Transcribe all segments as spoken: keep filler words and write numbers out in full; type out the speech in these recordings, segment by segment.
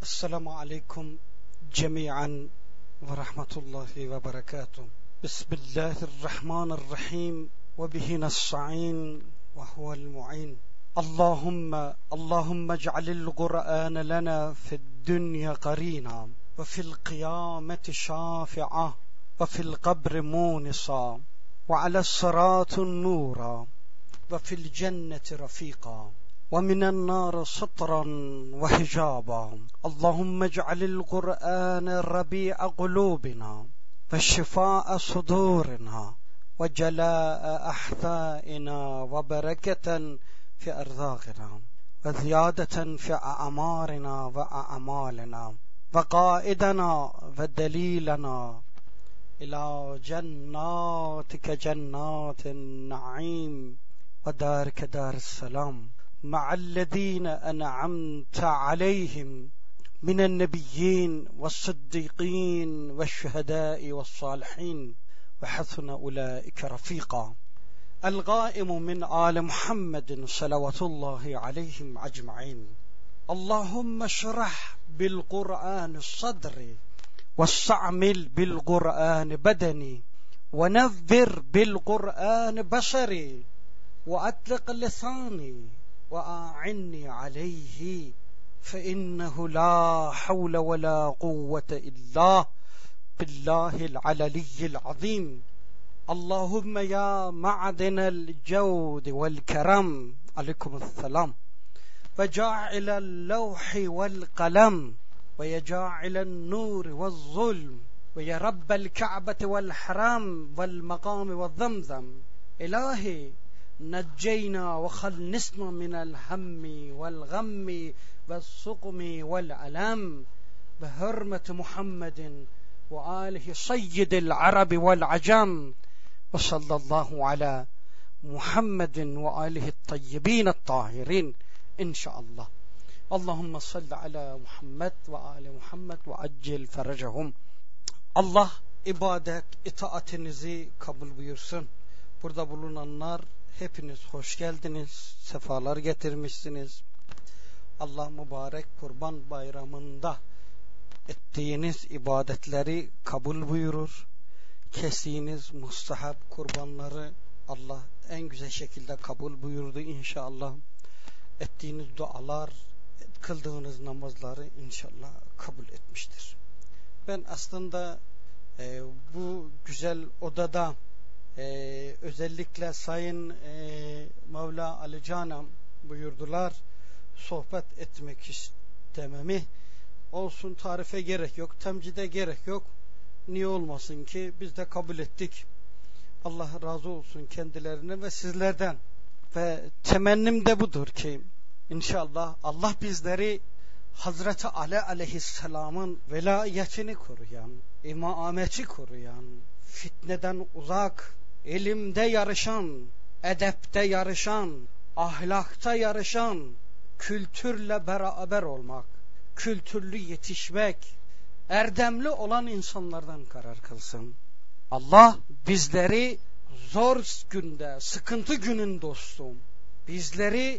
السلام عليكم جميعا ورحمة الله وبركاته. بسم الله الرحمن الرحيم وبه نستعين وهو المعين. اللهم اللهم اجعل القرآن لنا في الدنيا قرينا وفي القيامة شافعا وفي القبر مونسا وعلى الصراط نورا وفي الجنة رفيقا ومن النار سترا وحجابا. اللهم اجعل القرآن ربيع قلوبنا وشفاء صدورنا وجلاء أحزاننا وبركة في أرزاقنا وزيادة في أعمارنا وأعمالنا وقائدنا ودليلنا إلى جناتك جنات النعيم ودارك دار السلام مع الذين أنعمت عليهم من النبيين والصديقين والشهداء والصالحين وحسن أولئك رفيقا. القائم من آل محمد صلوات الله عليهم أجمعين. اللهم اشرح بالقرآن صدري واستعمل بالقرآن بدني ونذر بالقرآن بصري وأطلق لساني وأعني عليه فإنه لا حول ولا قوة إلا بالله العلي العظيم. اللهم يا معدن الجود والكرم عليكم السلام وجاعل اللوح والقلم ويجاعل النور والظلم ويا رب الكعبة والحرام والمقام والزمزم. إلهي نجينا وخلصنا من الهم والغم والسقم والألم بحرمة محمد وآله سيد العرب والعجم. وصلى الله على محمد وآله الطيبين الطاهرين إن شاء الله. اللهم صل على Muhammed ve Ali Muhammed ve accil feracahum. Allah ibadet itaatinizi kabul buyursun. Burada bulunanlar hepiniz hoş geldiniz, sefalar getirmişsiniz. Allah mübarek Kurban Bayramı'nda ettiğiniz ibadetleri kabul buyurur. Kestiğiniz mustahab kurbanları Allah en güzel şekilde kabul buyurdu inşallah. Ettiğiniz dualar, kıldığınız namazları inşallah kabul etmiştir. Ben aslında e, bu güzel odada e, özellikle Sayın e, Mevla Ali Canım buyurdular, sohbet etmek istememi. Olsun, tarife gerek yok, temcide gerek yok. Niye olmasın ki, biz de kabul ettik. Allah razı olsun kendilerine ve sizlerden. Ve temennim de budur ki İnşallah Allah bizleri Hazreti Ali aleyhisselamın velayetini koruyan, imameti koruyan, fitneden uzak, ilimde yarışan, edepte yarışan, ahlakta yarışan, kültürle beraber olmak, kültürlü yetişmek, erdemli olan insanlardan karar kılsın. Allah bizleri zor günde, sıkıntı günün dostum, bizleri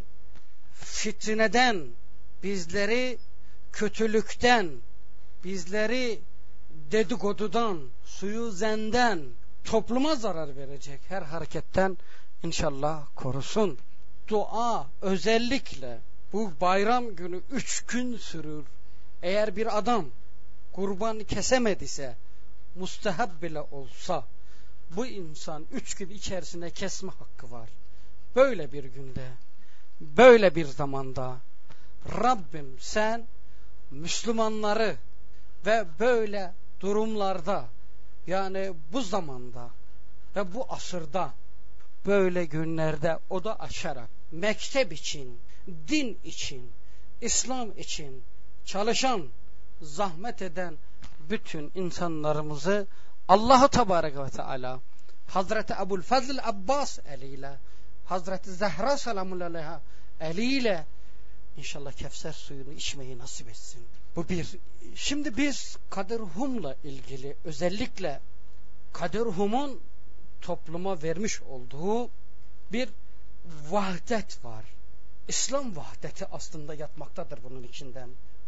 fitneden, bizleri kötülükten, bizleri dedikodudan, suizenden, topluma zarar verecek her hareketten inşallah korusun. Dua özellikle bu bayram günü üç gün sürür. Eğer bir adam kurban kesemediyse, mustahab bile olsa, bu insan üç gün içerisinde kesme hakkı var. Böyle bir günde, böyle bir zamanda Rabbim sen Müslümanları ve böyle durumlarda, yani bu zamanda ve bu asırda, böyle günlerde oda açarak mektep için, din için, İslam için çalışan, zahmet eden bütün insanlarımızı Allah-u Tebarek ve Teala Hazreti Ebu'l-Fazl Abbas eliyle, Hazreti Zehra selamullahi aleyha eliyle inşallah Kevser suyunu içmeyi nasip etsin. Bu bir. Şimdi biz Kadirhum'la ilgili, özellikle Kadirhum'un topluma vermiş olduğu bir vahdet var. İslam vahdeti aslında yatmaktadır bunun içinden.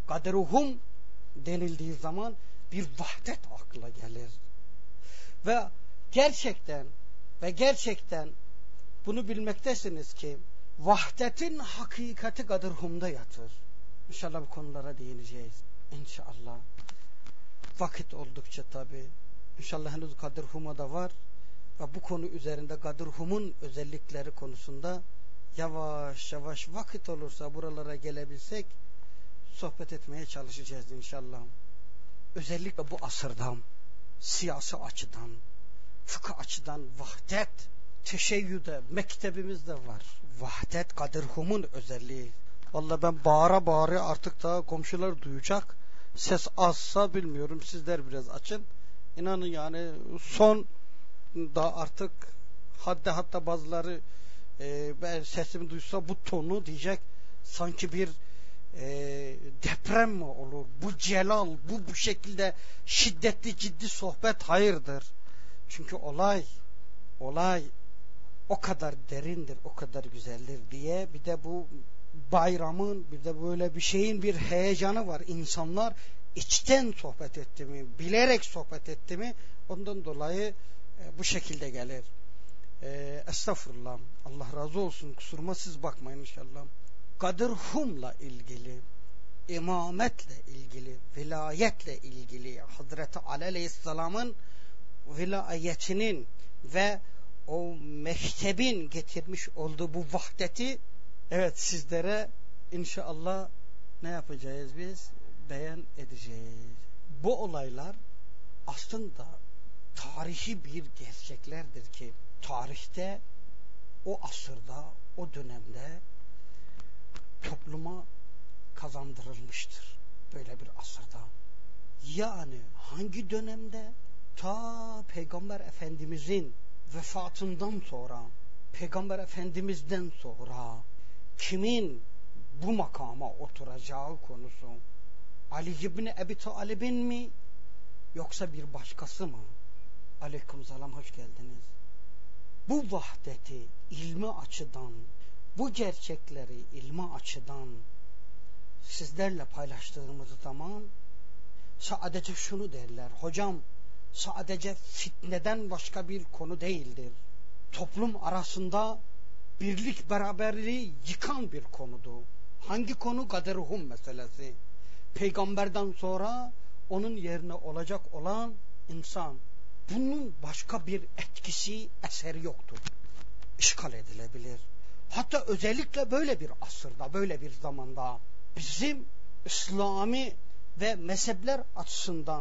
Kaderuhum denildiği zaman bir vahdet akla gelir. Ve gerçekten ve gerçekten bunu bilmektesiniz ki vahdetin hakikati kaderuhumda yatır. İnşallah bu konulara değineceğiz. İnşallah. Vakit oldukça tabi. İnşallah henüz kaderuhuma da var. Ve bu konu üzerinde kaderuhumun özellikleri konusunda yavaş yavaş vakit olursa buralara gelebilsek sohbet etmeye çalışacağız inşallah. Özellikle bu asırdan, siyasi açıdan, fıkıh açıdan vahdet, teşeyyüde, mektebimizde var. Vahdet kaderuhumun özelliği. Vallahi ben bağıra bağıra artık daha komşular duyacak. Ses azsa bilmiyorum, sizler biraz açın. İnanın yani son da artık hatta hatta bazıları e, ben sesimi duysa bu tonu diyecek sanki bir e, deprem mi olur? Bu celal, bu bu şekilde şiddetli ciddi sohbet hayırdır. Çünkü olay olay o kadar derindir, o kadar güzeldir diye bir de bu bayramın bir de böyle bir şeyin bir heyecanı var. İnsanlar içten sohbet etti mi, bilerek sohbet etti mi ondan dolayı e, bu şekilde gelir. E, estağfurullah. Allah razı olsun. Kusuruma siz bakmayın inşallah. Kaderhumla ilgili, imametle ilgili, vilayetle ilgili Hazreti Ali Aleyhisselam'ın vilayetinin ve o mektebin getirmiş olduğu bu vahdeti evet sizlere inşallah ne yapacağız biz? Beyan edeceğiz. Bu olaylar aslında tarihi bir gerçeklerdir ki tarihte o asırda, o dönemde topluma kazandırılmıştır. Böyle bir asırda. Yani hangi dönemde? Ta Peygamber Efendimizin vefatından sonra, Peygamber Efendimiz'den sonra kimin bu makama oturacağı konusu Ali İbni Ebi Talib'in mi yoksa bir başkası mı? Aleykümselam, hoş geldiniz. Bu vahdeti ilmi açıdan, bu gerçekleri ilmi açıdan sizlerle paylaştığımız zaman sadece şunu derler. Hocam sadece fitneden başka bir konu değildir. Toplum arasında birlik beraberliği yıkan bir konudur. Hangi konu? Kaderuhum meselesi. Peygamberden sonra onun yerine olacak olan insan. Bunun başka bir etkisi, eseri yoktur. İşgal edilebilir. Hatta özellikle böyle bir asırda, böyle bir zamanda bizim İslami ve mezhepler açısından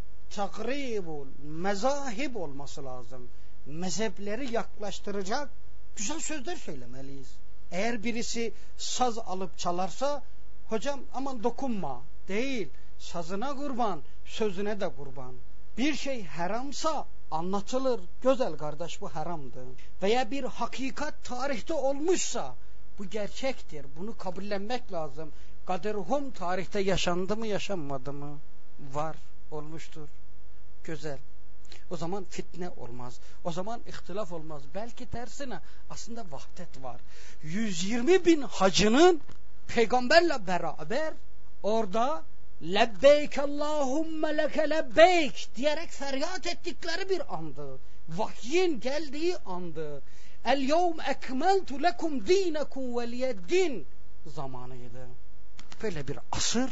takribul mezahib olması lazım. Mezhepleri yaklaştıracak güzel sözler söylemeliyiz. Eğer birisi saz alıp çalarsa hocam aman dokunma değil, sazına kurban, sözüne de kurban. Bir şey haramsa anlatılır. Güzel kardeş, bu haramdı. Veya bir hakikat tarihte olmuşsa bu gerçektir. Bunu kabullenmek lazım. Kaderuhum tarihte yaşandı mı, yaşanmadı mı? Var, olmuştur. Güzel. O zaman fitne olmaz. O zaman ihtilaf olmaz. Belki tersine aslında vahdet var. yüz yirmi bin hacının peygamberle beraber orada lebbeyk Allahümme leke lebbeyk diyerek feryat ettikleri bir andı. Vahyin geldiği andı. El yevm ekmeltu lekum dinekum veliyeddin zamanıydı. Böyle bir asır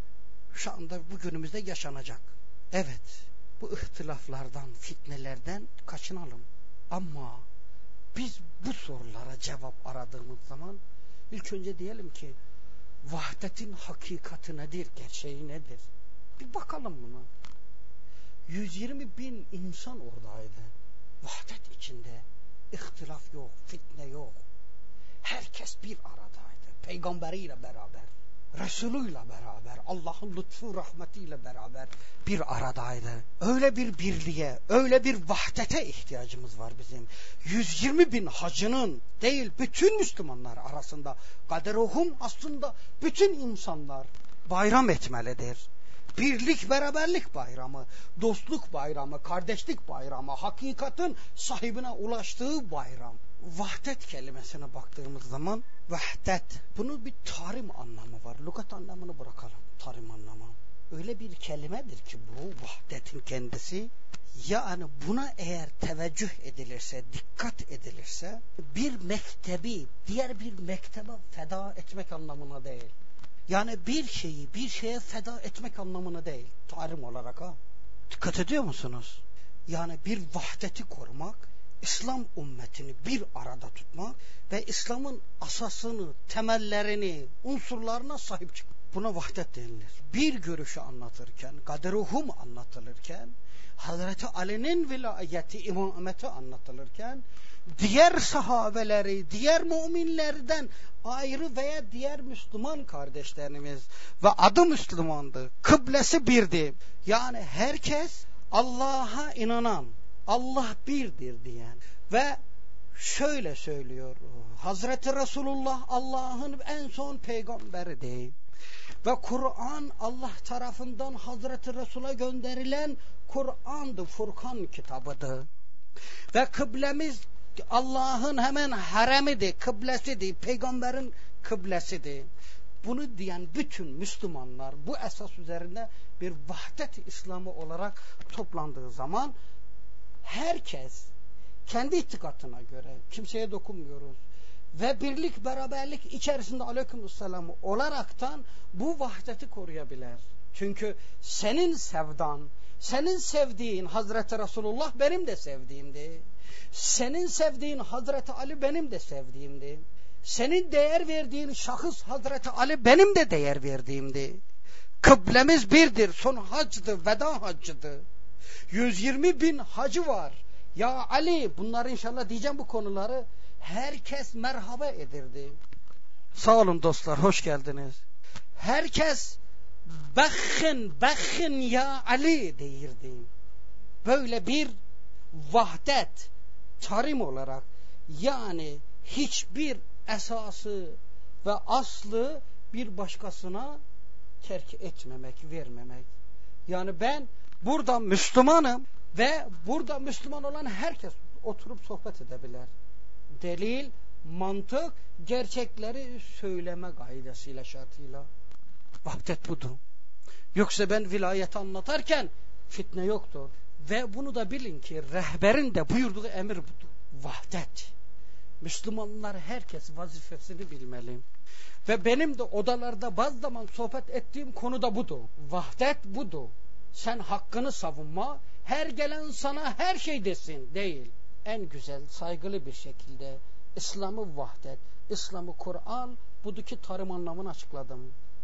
şu anda bugünümüzde yaşanacak. Evet, bu ihtilaflardan, fitnelerden kaçınalım. Ama biz bu sorulara cevap aradığımız zaman ilk önce diyelim ki vahdetin hakikati nedir, gerçeği nedir? Bir bakalım buna. yüz yirmi bin insan oradaydı. Vahdet içinde. İhtilaf yok, fitne yok. Herkes bir aradaydı. Peygamberiyle beraber, Resulüyle beraber, Allah'ın lütfu rahmetiyle beraber bir aradaydı. Öyle bir birliğe, öyle bir vahdete ihtiyacımız var bizim. yüz yirmi bin hacının değil, bütün Müslümanlar arasında kaderuhum aslında bütün insanlar bayram etmelidir. birlik beraberlik bayramı, dostluk bayramı, kardeşlik bayramı, hakikatin sahibine ulaştığı bayram. Vahdet kelimesine baktığımız zaman vahdet, bunun bir tarim anlamı var. Lügat anlamını bırakalım, tarim anlamı. Öyle bir kelimedir ki bu vahdetin kendisi. Yani buna eğer teveccüh edilirse, dikkat edilirse bir mektebi diğer bir mektebe feda etmek anlamına değil. Yani bir şeyi bir şeye feda etmek anlamına değil. Tarim olarak ha. Dikkat ediyor musunuz? Yani bir vahdeti korumak, İslam ümmetini bir arada tutmak ve İslam'ın asasını, temellerini, unsurlarına sahip çıkmak. Buna vahdet denilir. Bir görüşü anlatırken, kaderuhum anlatılırken, Hazreti Ali'nin vilayeti, imameti anlatılırken, diğer sahabeleri, diğer müminlerden ayrı veya diğer Müslüman kardeşlerimiz ve adı Müslümandı, kıblesi birdi. Yani herkes Allah'a inanan, Allah birdir diyen ve şöyle söylüyor, Hazreti Resulullah Allah'ın en son peygamberidir. Ve Kur'an Allah tarafından Hazreti Resul'a gönderilen Kur'an'dı, Furkan kitabıdır. Ve kıblemiz Allah'ın hemen haremidir, kıblesidir, peygamberin kıblesidir. Bunu diyen bütün Müslümanlar bu esas üzerinde bir vahdet İslamı olarak toplandığı zaman herkes kendi itikadına göre kimseye dokunmuyoruz. Ve birlik beraberlik içerisinde aleykümselam olaraktan bu vahdeti koruyabilir. Çünkü senin sevdan, senin sevdiğin Hazreti Resulullah benim de sevdiğimdi. Senin sevdiğin Hazreti Ali benim de sevdiğimdi. Senin değer verdiğin şahıs Hazreti Ali benim de değer verdiğimdi. Kıblemiz birdir, son hacdı, veda haccıdı. yüz yirmi bin hacı var. Ya Ali, bunları inşallah diyeceğim bu konuları. Herkes merhaba edirdi. Sağ olun dostlar, hoş geldiniz. Herkes bakın, bakın ya Ali deyirdi. Böyle bir vahdet, tarim olarak, yani hiçbir esası ve aslı bir başkasına terk etmemek, vermemek. Yani ben burada Müslümanım ve burada Müslüman olan herkes oturup sohbet edebilir. Delil, mantık, gerçekleri söyleme gaydasıyla, şartıyla. Vahdet budur. Yoksa ben vilayeti anlatarken fitne yoktur. Ve bunu da bilin ki rehberin de buyurduğu emir budur. Vahdet. Müslümanlar herkes vazifesini bilmeli. Ve benim de odalarda bazı zaman sohbet ettiğim konu da budur. Vahdet budur. Sen hakkını savunma, her gelen sana her şey desin değil. En güzel, saygılı bir şekilde İslam'ı vahdet, İslam'ı Kur'an, buradaki tarım anlamını açıkladım.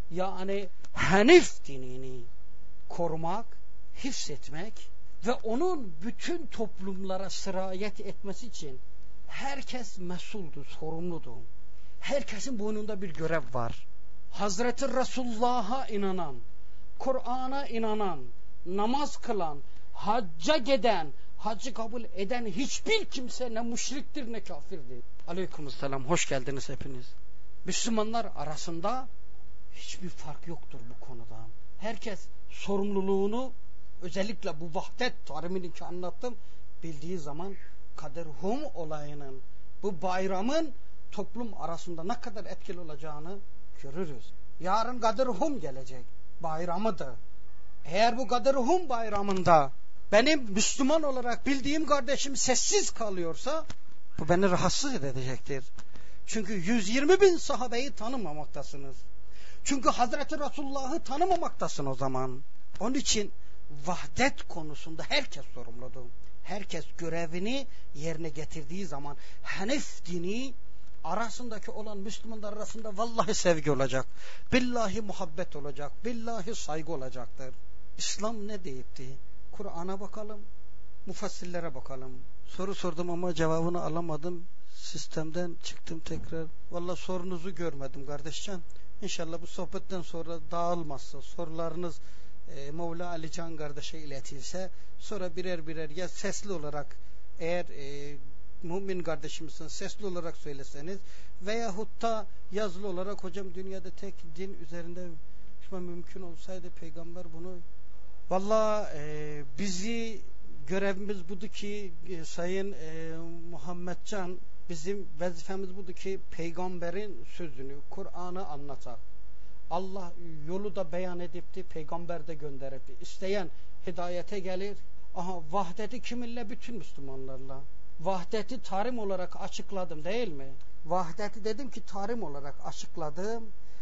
Yani Hanif dinini korumak, hifzetmek ve onun bütün toplumlara sirayet etmesi için herkes mesuldur, sorumludur. Herkesin boynunda bir görev var. Hazreti Resulullah'a inanan, Kur'an'a inanan, namaz kılan, hacca giden, hacı kabul eden hiçbir kimse ne müşriktir ne kafirdir. Aleykümselam, hoş geldiniz hepiniz. Müslümanlar arasında hiçbir fark yoktur bu konuda. Herkes sorumluluğunu, özellikle bu vahdet tarimini ki anlattım, bildiği zaman kaderhum olayının, bu bayramın toplum arasında ne kadar etkili olacağını görürüz. Yarın kaderhum gelecek, bayramıdır. Eğer bu kaderhum bayramında benim Müslüman olarak bildiğim kardeşim sessiz kalıyorsa bu beni rahatsız edecektir. Çünkü yüz yirmi bin sahabeyi tanımamaktasınız. Çünkü Hazreti Resulullah'ı tanımamaktasın o zaman. Onun için vahdet konusunda herkes sorumludur. Herkes görevini yerine getirdiği zaman Hanif dini arasındaki olan Müslümanlar arasında vallahi sevgi olacak. Billahi muhabbet olacak. Billahi saygı olacaktır. İslam ne deyipti? Kur'an'a bakalım. Mufassirlere bakalım. Soru sordum ama cevabını alamadım. Sistemden çıktım tekrar. Vallahi sorunuzu görmedim kardeşcan. İnşallah bu sohbetten sonra dağılmazsa sorularınız e, Mevla Ali Can kardeşe iletilse sonra birer birer ya sesli olarak eğer e, mümin kardeşimizin sesli olarak söyleseniz veyahut da yazılı olarak hocam dünyada tek din üzerinde unutma mümkün olsaydı peygamber bunu vallahi e, bizi görevimiz budur ki e, Sayın e, Muhammedcan bizim vazifemiz budur ki peygamberin sözünü, Kur'an'ı anlatar. Allah yolu da beyan edipti, peygamber de gönderipti. İsteyen hidayete gelir. Aha, vahdeti kiminle? Bütün Müslümanlarla. Vahdeti tarim olarak açıkladım değil mi? Vahdeti dedim ki tarim olarak açıkladım.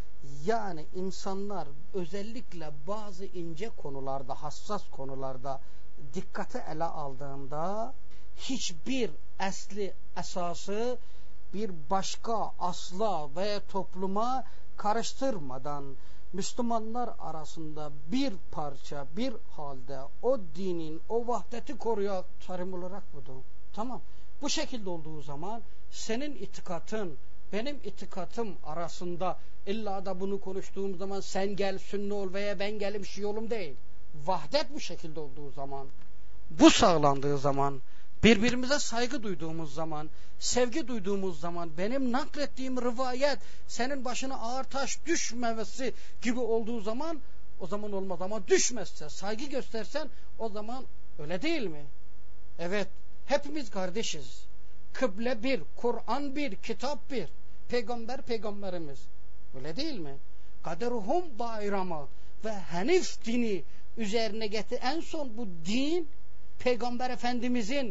Yani insanlar özellikle bazı ince konularda, hassas konularda dikkate ele aldığında hiçbir esli esası bir başka asla veya topluma karıştırmadan Müslümanlar arasında bir parça, bir halde o dinin, o vahdeti koruyan tarim olarak budur. Tamam. Bu şekilde olduğu zaman senin itikatın, benim itikatım arasında illa da bunu konuştuğum zaman sen gel sünni ol veya ben gelim şii olum değil. Vahdet bu şekilde olduğu zaman, bu sağlandığı zaman, birbirimize saygı duyduğumuz zaman, sevgi duyduğumuz zaman, benim naklettiğim rivayet senin başına ağır taş düşmemesi gibi olduğu zaman o zaman olmaz. Ama düşmezse, saygı göstersen o zaman öyle değil mi? Evet, hepimiz kardeşiz. Kıble bir, Kur'an bir, kitap bir, peygamber peygamberimiz. Öyle değil mi? Kaderuhum bayramı ve Hanif dini üzerine getir. En son bu din Peygamber Efendimizin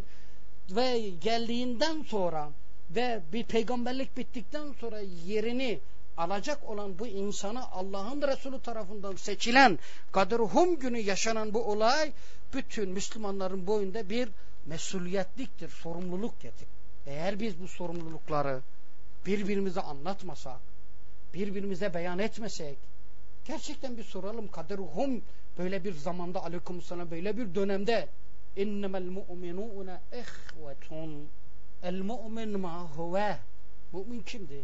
ve geldiğinden sonra ve bir peygamberlik bittikten sonra yerini alacak olan bu insana Allah'ın Resulü tarafından seçilen Kaderuhum günü yaşanan bu olay bütün Müslümanların boyunda bir mesuliyetliktir, sorumluluk getir. Eğer biz bu sorumlulukları birbirimize anlatmasak, birbirimize beyan etmesek, gerçekten bir soralım, Kaderuhum böyle bir zamanda, aleykümselam, böyle bir dönemde innemel mu'minûne ihvetun, el mu'min ma huve, mümin kimdi?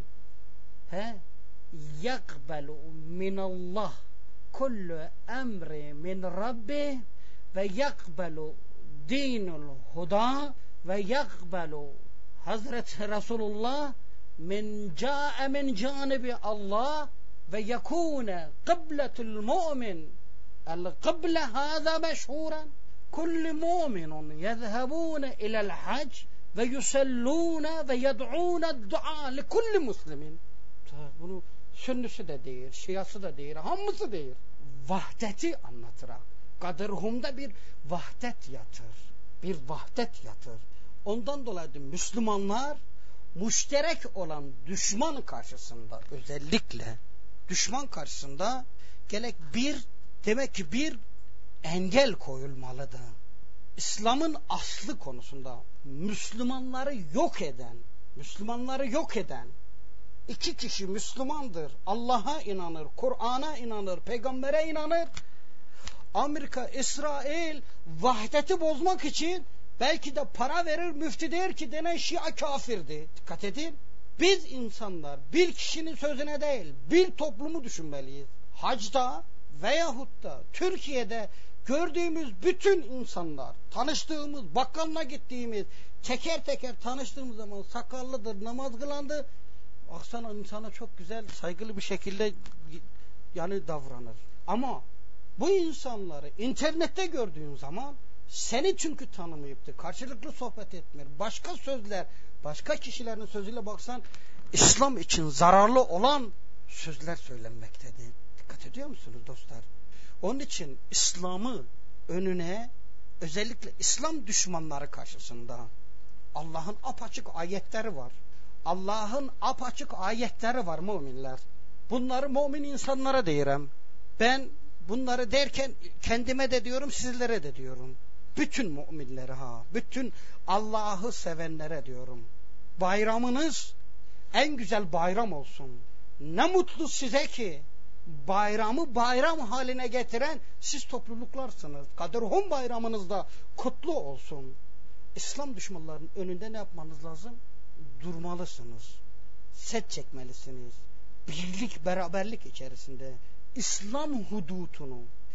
He? Yakbelu minallah kullu emri min rabbi ve yakbelu dinul huda ve yakbelu Hazreti Resulullah min ca'e min canibi Allah ve yekûne kıbletul mu'min el kıble hâzâ meşhûren kulli mu'minun yezhebûne ilel hac ve yusellûne ve yed'ûne du'a li kulli muslimin. Bunu sünnüsü de değil, şiası da değil, hamısı değil. Vahdeti anlatırak. Kaderhum'da bir vahdet yatır. Bir vahdet yatır. Ondan dolayı Müslümanlar müşterek olan düşman karşısında, özellikle düşman karşısında gerek bir, demek ki bir engel koyulmalıdır. İslam'ın aslı konusunda Müslümanları yok eden, Müslümanları yok eden iki kişi Müslümandır. Allah'a inanır, Kur'an'a inanır, peygambere inanır. Amerika, İsrail vahdeti bozmak için belki de para verir, müftü der ki denen Şia kafirdi. Dikkat edin. Biz insanlar bir kişinin sözüne değil, bir toplumu düşünmeliyiz. Hacda veyahut da Türkiye'de gördüğümüz bütün insanlar, tanıştığımız, bakkalına gittiğimiz, teker teker tanıştığımız zaman sakallıdır, namaz kılandı. Baksana insana çok güzel, saygılı bir şekilde yani davranır. Ama bu insanları internette gördüğün zaman seni çünkü tanımayıptı, karşılıklı sohbet etmiyor, başka sözler, başka kişilerin sözüyle baksan İslam için zararlı olan sözler söylenmektedir. Dikkat ediyor musunuz dostlar? Onun için İslam'ı önüne, özellikle İslam düşmanları karşısında Allah'ın apaçık ayetleri var. Allah'ın apaçık ayetleri var müminler. Bunları mümin insanlara diyorum. Ben bunları derken kendime de diyorum, sizlere de diyorum. Bütün müminlere, ha, bütün Allah'ı sevenlere diyorum. Bayramınız en güzel bayram olsun. Ne mutlu size ki bayramı bayram haline getiren siz topluluklarsınız. Kaderhum bayramınızda kutlu olsun. İslam düşmanlarının önünde ne yapmanız lazım? Durmalısınız. Set çekmelisiniz. Birlik, beraberlik içerisinde İslam hudutunu,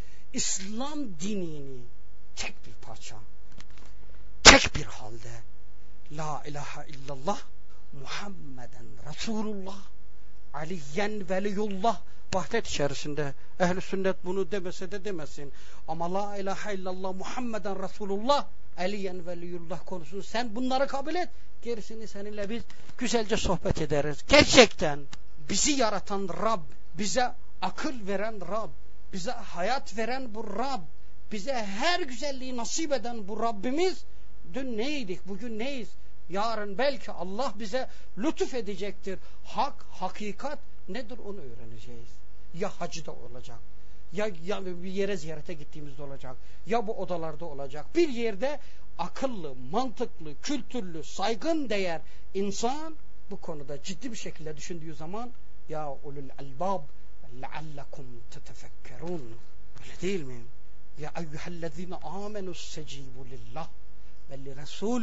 İslam dinini tek bir parça, tek bir halde La ilahe illallah Muhammeden Resulullah Aliyen veliyullah vahdet içerisinde. Ehl-i sünnet bunu demese de demesin. Ama la ilahe illallah Muhammeden Resulullah Aliyen veliyullah konusunu sen bunları kabul et. Gerisini seninle biz güzelce sohbet ederiz. Gerçekten bizi yaratan Rab, bize akıl veren Rab, bize hayat veren bu Rab, bize her güzelliği nasip eden bu Rabbimiz, dün neydik, bugün neyiz? Yarın belki Allah bize lütuf edecektir. Hak, hakikat nedir onu öğreneceğiz. Ya hacda olacak, ya, ya bir yere ziyarete gittiğimizde olacak, ya bu odalarda olacak. Bir yerde akıllı, mantıklı, kültürlü, saygın değer insan bu konuda ciddi bir şekilde düşündüğü zaman ya ulul albab leallekum tetefekkerun, öyle değil mi? Ya eyyühellezine amenussecibu lillah ve li resul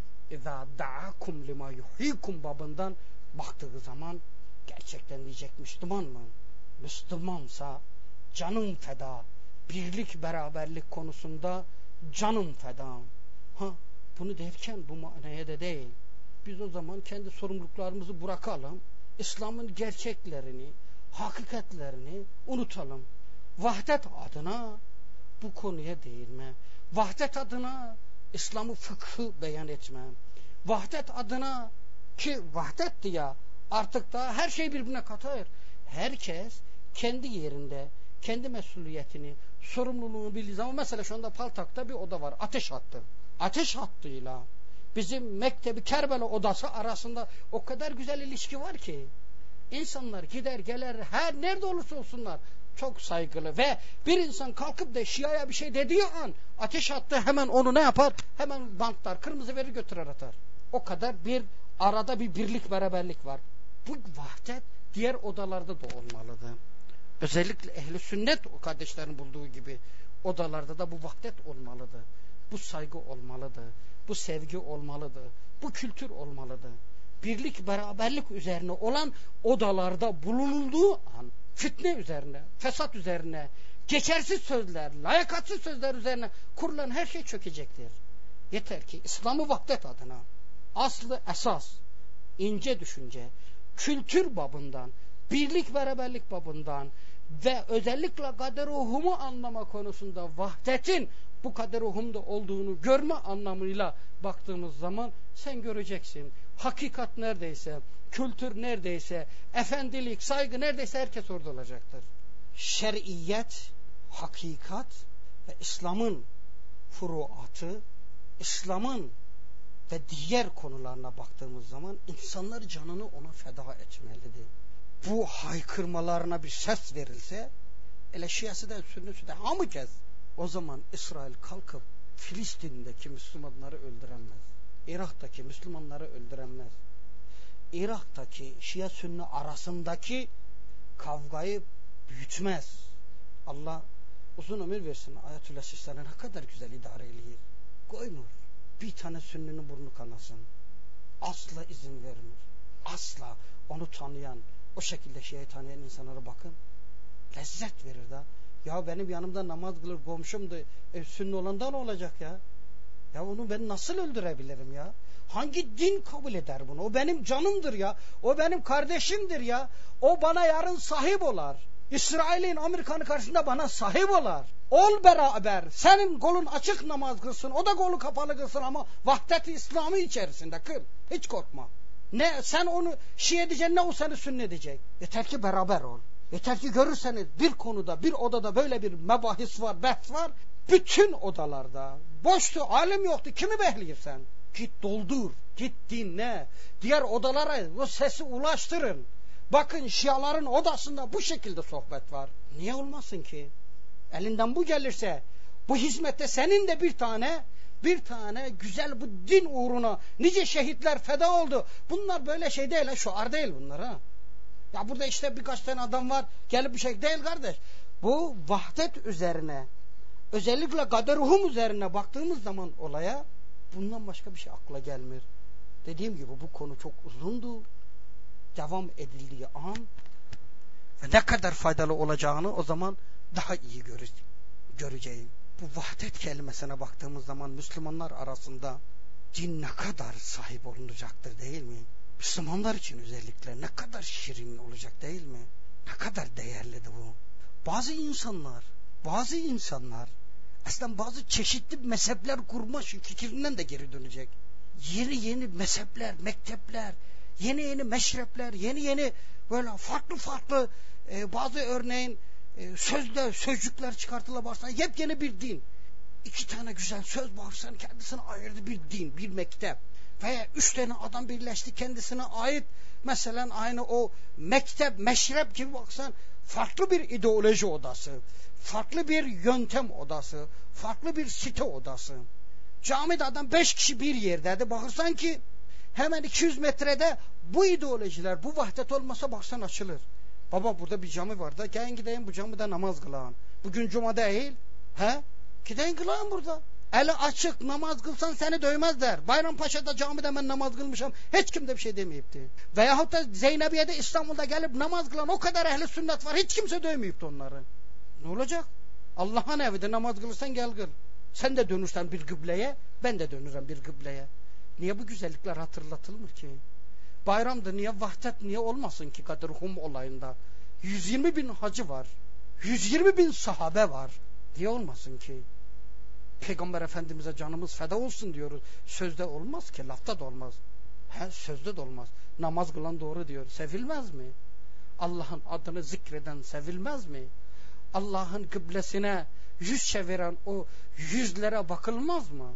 İzâ da'akum lima yuhyikum babından baktığı zaman gerçekten diyecek Müslüman mı? Müslümansa canım feda, birlik beraberlik konusunda canım feda. Ha, bunu derken bu manaya da değil. Biz o zaman kendi sorumluluklarımızı bırakalım. İslam'ın gerçeklerini, hakikatlerini unutalım. Vahdet adına bu konuya değinme. Vahdet adına İslam'ı fıkhı beyan etme. Vahdet adına, ki vahdetti ya, artık da her şey birbirine katıyor. Herkes kendi yerinde, kendi mesuliyetini, sorumluluğunu bildiği zaman, mesela şu anda Paltak'ta bir oda var, ateş hattı. Ateş hattıyla bizim Mektebi Kerbela odası arasında o kadar güzel ilişki var ki, insanlar gider gelir, her nerede olursa olsunlar çok saygılı ve bir insan kalkıp da Şia'ya bir şey dediği an ateş hattı hemen onu ne yapar? Hemen bantlar, kırmızı verir götürür atar. O kadar bir arada bir birlik beraberlik var. Bu vahdet diğer odalarda da olmalıdır. Özellikle ehli sünnet o kardeşlerin bulduğu gibi odalarda da bu vahdet olmalıdır. Bu saygı olmalıdır. Bu sevgi olmalıdır. Bu kültür olmalıdır. Birlik beraberlik üzerine olan odalarda bulunulduğu an fitne üzerine, fesat üzerine, geçersiz sözler, layakatsız sözler üzerine kurulan her şey çökecektir. Yeter ki İslam'ı vahdet adına aslı esas, ince düşünce, kültür babından, birlik beraberlik babından ve özellikle kader-i ruhumu anlama konusunda vahdetin bu kader-i ruhumda olduğunu görme anlamıyla baktığımız zaman sen göreceksin. Hakikat neredeyse, kültür neredeyse, efendilik, saygı neredeyse herkes orada olacaktır. Şer'iyet, hakikat ve İslam'ın furuatı, İslam'ın ve diğer konularına baktığımız zaman insanlar canını ona feda etmelidir. Bu haykırmalarına bir ses verilse, ele Şiası'dan Sünnisi'den hamı kez, o zaman İsrail kalkıp Filistin'deki Müslümanları öldüremez. Irak'taki Müslümanları öldüremez. Irak'taki Şia Sünni arasındaki kavgayı büyütmez. Allah uzun ömür versin. Ayetullah Sistani ne kadar güzel idare ediyor. Koymur. Bir tane Sünninin burnu kanasın. Asla izin vermir. Asla onu tanıyan, o şekilde Şia'yı tanıyan insanlara bakın. Lezzet verir de. Ya benim yanımda namaz kılır komşumdu. E, Sünni olandan olacak ya. Ya onu ben nasıl öldürebilirim ya? Hangi din kabul eder bunu? O benim canımdır ya. O benim kardeşimdir ya. O bana yarın sahip olar. İsrail'in, Amerika'nın karşısında bana sahip olar. Ol beraber. Senin kolun açık namaz kılsın. O da kolu kapalı kılsın ama vahdet-i İslam'ı içerisinde kıl. Hiç korkma. Ne sen onu Şii edeceksin, ne o seni Sünni edecek. Yeter ki beraber ol. Yeter ki görürseniz bir konuda, bir odada böyle bir mebahis var, bahs var. Bütün odalarda boştu, alim yoktu. Kimi bekliyorsun? Git doldur, git dinle. Diğer odalara o sesi ulaştırın. Bakın Şiaların odasında bu şekilde sohbet var. Niye olmasın ki? Elinden bu gelirse, bu hizmette senin de bir tane, bir tane güzel bu din uğruna nice şehitler feda oldu. Bunlar böyle şey değil, şuar değil bunlar ha. Ya burada işte birkaç tane adam var, gelip bir şey değil kardeş. Bu vahdet üzerine, özellikle kader ruhum üzerine baktığımız zaman olaya, bundan başka bir şey akla gelmiyor. Dediğim gibi bu konu çok uzundu. Devam edildiği an ve ne kadar faydalı olacağını o zaman daha iyi göreceğim. Bu vahdet kelimesine baktığımız zaman Müslümanlar arasında din ne kadar sahip olunacaktır değil mi? Müslümanlar için özellikle ne kadar şirin olacak değil mi? Ne kadar değerlidir bu. Bazı insanlar, bazı insanlar aslında bazı çeşitli mezhepler kurma fikrinden de geri dönecek. Yeni yeni mezhepler, mektepler, yeni yeni meşrepler, yeni yeni böyle farklı farklı e, bazı örneğin e, sözler, sözcükler çıkartıla başlayan yepyeni bir din. İki tane güzel söz bağırsan kendisine ayırdı bir din, bir mektep. Veya üç tane adam birleşti kendisine ait mesela aynı o mektep, meşrep gibi baksan farklı bir ideoloji odası, farklı bir yöntem odası, farklı bir site odası. Camide adam beş kişi bir yerdeydi. Bakırsan ki hemen iki yüz metrede bu ideolojiler, bu vahdet olmasa baksan açılır. Baba burada bir cami var da gelin gideyim bu camide namaz kılan. Bugün cuma değil. He? Gideyim kılan burada. Eli açık namaz kılsan seni dövmezler. Bayrampaşa'da camide ben namaz kılmışım. Hiç kimde bir şey demeyipti. Veyahut da Zeynebiye'de İstanbul'da gelip namaz kılan o kadar ehli sünnet var. Hiç kimse dövmeyipti onları. Ne olacak? Allah'ın evinde namaz kılırsan gel kıl. Sen de dönürsen bir kıbleye, ben de dönürüm bir kıbleye. Niye bu güzellikler hatırlatılmır ki? Bayramda niye vahdet niye olmasın ki Kadir Hum olayında? yüz yirmi bin hacı var. yüz yirmi bin sahabe var. Niye olmasın ki? Peygamber Efendimiz'e canımız feda olsun diyoruz. Sözde olmaz ki, lafta da olmaz. He, sözde de olmaz. Namaz kılan doğru diyor. Sevilmez mi? Allah'ın adını zikreden sevilmez mi? Allah'ın kıblesine yüz çeviren o yüzlere bakılmaz mı?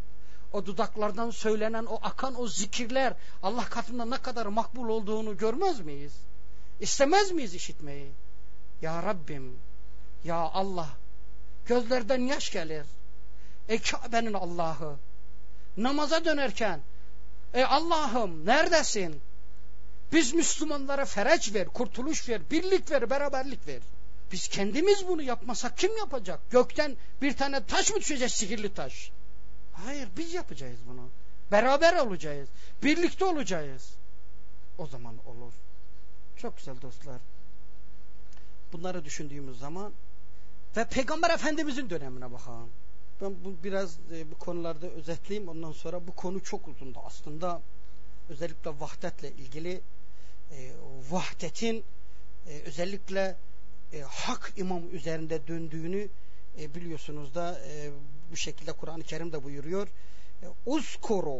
O dudaklardan söylenen, o akan o zikirler Allah katında ne kadar makbul olduğunu görmez miyiz? İstemez miyiz işitmeyi? Ya Rabbim, ya Allah, gözlerden yaş gelir. Ey Kabe'nin Allah'ı, namaza dönerken, ey Allah'ım neredesin? Biz Müslümanlara fereç ver, kurtuluş ver, birlik ver, beraberlik ver. Biz kendimiz bunu yapmasak kim yapacak? Gökten bir tane taş mı düşecek, sihirli taş? Hayır, biz yapacağız bunu. Beraber olacağız, birlikte olacağız. O zaman olur. Çok güzel dostlar. Bunları düşündüğümüz zaman ve Peygamber Efendimizin dönemine bakalım. Ben bu biraz e, bu konularda özetleyeyim. Ondan sonra bu konu çok uzundu. Aslında özellikle vahdetle ilgili e, vahdetin e, özellikle e, hak imam üzerinde döndüğünü e, biliyorsunuz da e, bu şekilde Kur'an-ı Kerim de buyuruyor. Uzkuru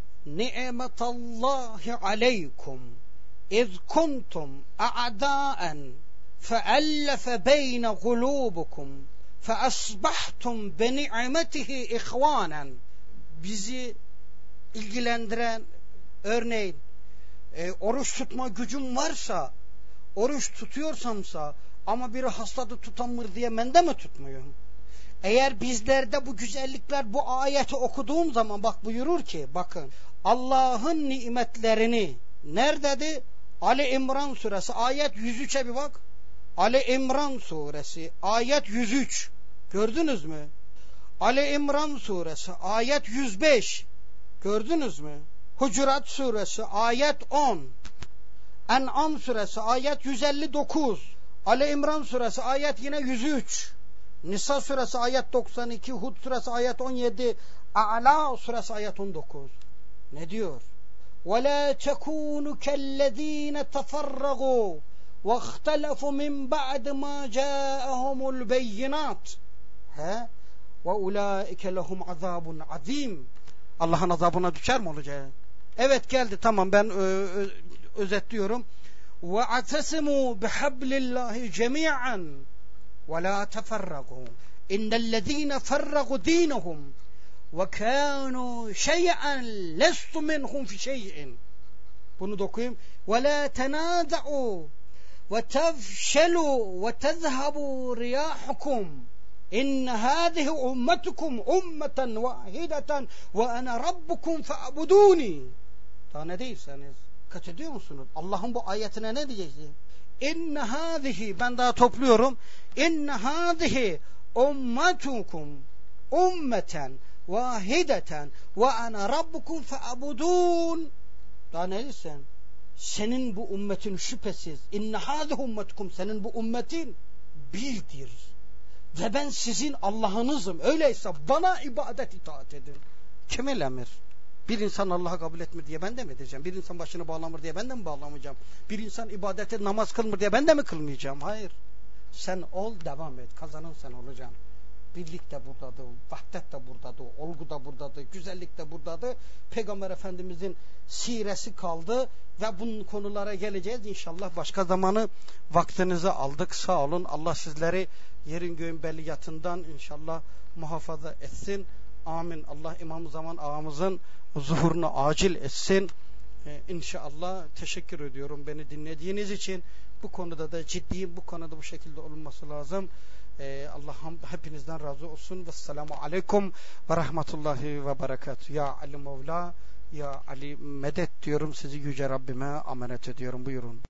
ni'metallahi aleykum iz kuntum a'daen fe'ellefe beyne gulubukum feasbahtum beni'metihi ihvanen. Bizi ilgilendiren örneğin e, oruç tutma gücüm varsa, oruç tutuyorsamsa ama biri hastadı tutamır diye ben de mi tutmuyorum? Eğer bizlerde bu güzellikler, bu ayeti okuduğum zaman bak buyurur ki, bakın Allah'ın nimetlerini nerededir? Ali İmran suresi ayet yüz üçe bir bak. Ali İmran suresi ayet yüz üç. Gördünüz mü? Ali İmran suresi ayet yüz beş. Gördünüz mü? Hucurat suresi ayet on. En'am suresi ayet yüz elli dokuz. Ali İmran suresi ayet yine yüz üç. Nisa suresi ayet doksan iki. Hud suresi ayet on yedi. A'la suresi ayet on dokuz. Ne diyor? وَلَا تَكُونُوا كَالَّذ۪ينَ تَفَرَّغُوا وَاخْتَلَفُوا مِنْ بَعْدِ مَا جَاءَهُمُ الْبَيِّنَاتِ وَاُولَٰئِكَ لَهُمْ عَذَابٌ عَظ۪يمٌ. Allah'ın azabına düşer mi olacak? Evet geldi, tamam, ben ö, ö, özetliyorum. وَاَعْتَسِمُوا بِحَبْلِ اللّٰهِ جَمِيعًا وَلَا تَفَرَّغُوا اِنَّ الَّذ۪ينَ فَرَّغُوا د۪ينَهُمْ وَكَانُوا شَيْئًا لَسْتُ مِنْهُمْ فِي شَيْءٍ. Bunu da okuyayım. وَلَا تَنَازَعُوا وَتَفْشَلُوا وَتَذْهَبُوا رِيَاحُكُمْ اِنَّ هَذِهِ اُمَّتُكُمْ اُمَّةً وَاحِدَةً وَاَنَا رَبُّكُمْ فَاعْبُدُونِ. Daha ne değilseniz dikkat ediyor musunuz? Allah'ın bu ayetine ne diyeceksin? اِنَّ هَذِهِ, ben daha topluyorum. اِنَّ هَذِهِ اُمَّتُكُمْ ummeten vahideten ve ana rabbukum fe'abudun. Daha ne diyorsun? Senin bu ümmetin şüphesiz, inne hâzihi ummetukum, senin bu ümmetin birdir ve ben sizin Allah'ınızım. Öyleyse bana ibadet itaat edin. Kimil emir? Bir insan Allah'a kabul etmir diye ben de mi edeceğim? Bir insan başını bağlamır diye ben de mi bağlamayacağım? Bir insan ibadete namaz kılmır diye ben de mi kılmayacağım? Hayır. Sen ol, devam et. Kazanan sen olacaksın. Birlik de buradadır, vahdet de buradadır, olgu da buradadır, güzellik de buradadır. Peygamber Efendimizin siresi kaldı ve bunun konulara geleceğiz. İnşallah başka zamanı vaktinizi aldık. Sağ olun. Allah sizleri yerin göğün belliyatından inşallah muhafaza etsin. Amin. Allah İmam-ı Zaman ağamızın zuhurunu acil etsin. Ee, İnşallah teşekkür ediyorum beni dinlediğiniz için. Bu konuda da ciddiyim. Bu konuda bu şekilde olunması lazım. Ee, Allah hepinizden razı olsun. Vesselamu aleyküm ve rahmetullahi ve berekatuhu. Ya Ali Mevla, ya Ali medet diyorum. Sizi yüce Rabbime emanet ediyorum. Buyurun.